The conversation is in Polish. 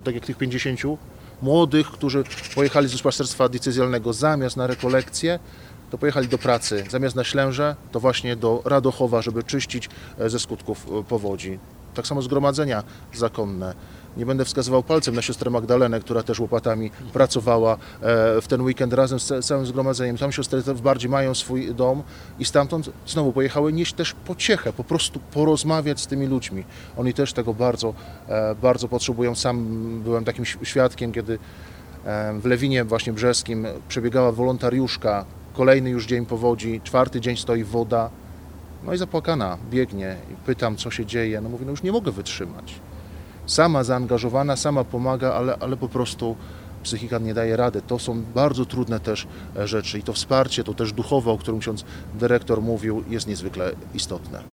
tak jak tych 50 młodych, którzy pojechali z duszpasterstwa decyzjalnego zamiast na rekolekcje, to pojechali do pracy. Zamiast na Ślęże, to właśnie do Radochowa, żeby czyścić ze skutków powodzi. Tak samo zgromadzenia zakonne. Nie będę wskazywał palcem na siostrę Magdalenę, która też łopatami pracowała w ten weekend razem z całym zgromadzeniem. Tam siostry bardziej mają swój dom i stamtąd znowu pojechały nieść też pociechę, po prostu porozmawiać z tymi ludźmi. Oni też tego bardzo, bardzo potrzebują. Sam byłem takim świadkiem, kiedy w Lewinie właśnie brzeskim przebiegała wolontariuszka. Kolejny już dzień powodzi, 4. dzień stoi woda. No i zapłakana biegnie i pytam, co się dzieje. No mówi, no już nie mogę wytrzymać. Sama zaangażowana, sama pomaga, ale po prostu psychika nie daje rady. To są bardzo trudne też rzeczy i to wsparcie, to też duchowe, o którym ksiądz dyrektor mówił, jest niezwykle istotne.